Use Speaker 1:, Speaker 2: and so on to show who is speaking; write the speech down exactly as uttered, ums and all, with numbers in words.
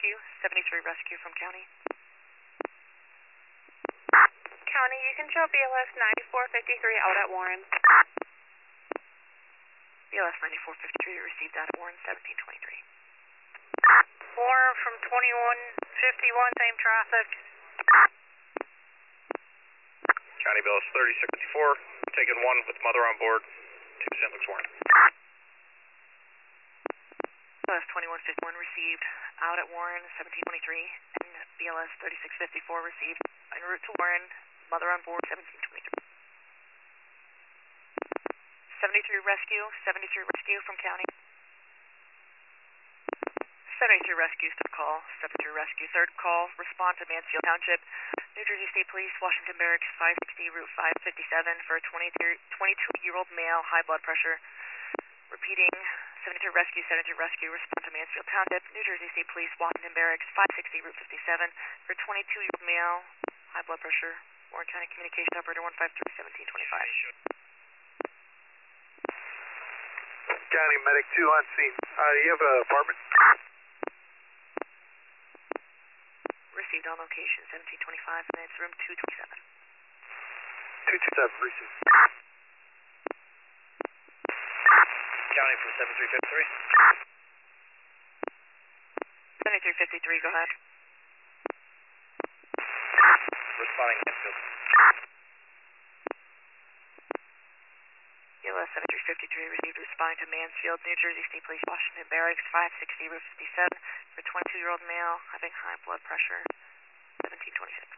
Speaker 1: Rescue, seventy-three Rescue from County.
Speaker 2: County, you can show B L S ninety-four fifty-three out at Warren.
Speaker 1: B L S ninety-four fifty-three received out at Warren, seventeen twenty-three.
Speaker 2: Warren from twenty-one fifty-one, same traffic.
Speaker 3: County B L S thirty-six fifty-four, taking one with mother on board to Saint Luke's Warren.
Speaker 1: B L S twenty-one fifty-one received out at Warren, seventeen twenty-three, and B L S thirty-six fifty-four received en route to Warren, mother on board, seventeen twenty-three. seventy-three Rescue, seventy-three Rescue from County. seventy-three Rescue, third call, seventy-three Rescue, third call, respond to Mansfield Township, New Jersey State Police, Washington Barracks, five sixty, Route five fifty-seven, for a twenty-two-year-old male, high blood pressure. Repeating, seventy-three Rescue, seventy-three Rescue, respond to Mansfield Township, New Jersey State Police, Washington Barracks, five sixty, Route fifty-seven, for a twenty-two-year-old male, high blood pressure. Warren County Communication Operator one five three, seventeen twenty-five.
Speaker 4: County Medic two on scene. Uh, do you have an apartment?
Speaker 1: Received on location, seventeen twenty-five, and it's room two twenty-seven.
Speaker 4: two two seven, received.
Speaker 3: County from seventy-three fifty-three.
Speaker 1: seventy-three fifty-three, go ahead.
Speaker 3: Responding Mansfield.
Speaker 1: B L S seventy-three fifty-three received responding to Mansfield, New Jersey State Police, Washington Barracks, five sixty, Route fifty-seven, for a twenty-two-year-old male having high blood pressure, seventeen twenty-six.